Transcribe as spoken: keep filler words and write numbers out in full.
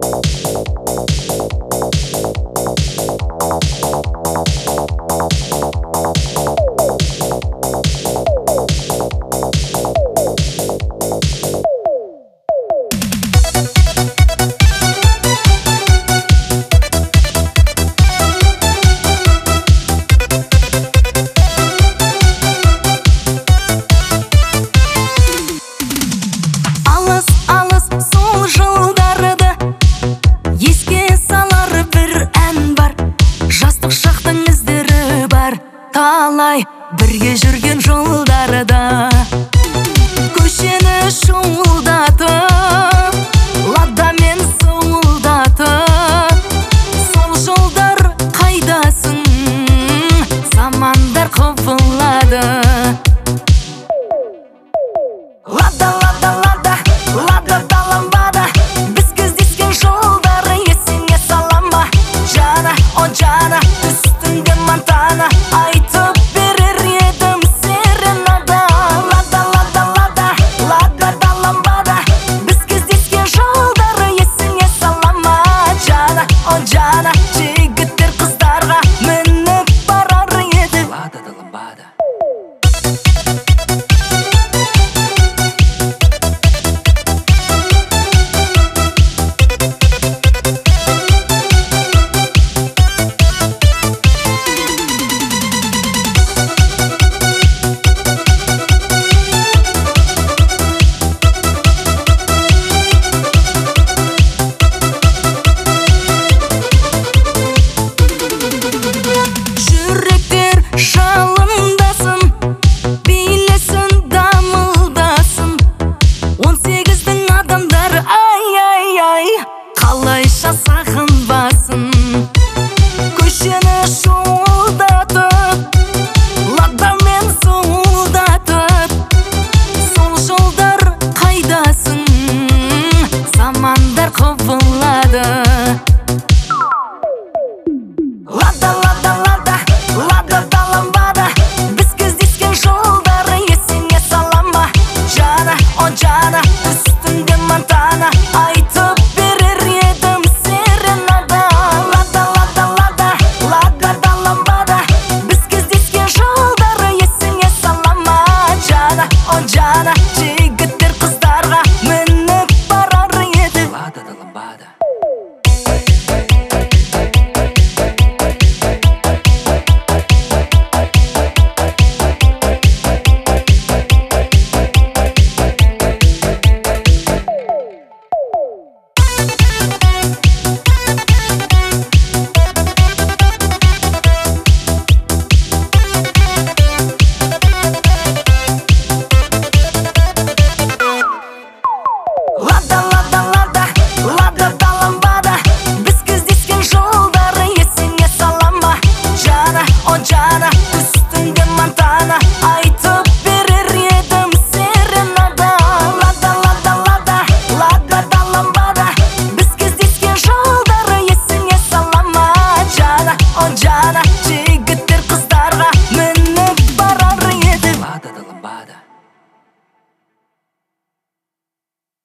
Талай бірге жүрген жолдарда көшені шуылдатып, ладамен суылдатып, сол жолдар қайдасың, замандар құбылады. Лада, лада, лада, лада даламбада, біз кездескен жолдары есіңе сала ма? Жана, о жана, үстінде Монтана, айтып берер едім серенада. Лада, лада, лада, лада даламбада, біз кездескен жолдары есіңе сала ма? Жана, о жана, жігіттер қыздарға мініп барар еді. Лада даламбада. Жалындасын, билесін, дамылдасын, он сегіздің адамдары, ай-ай-ай, қалай шаса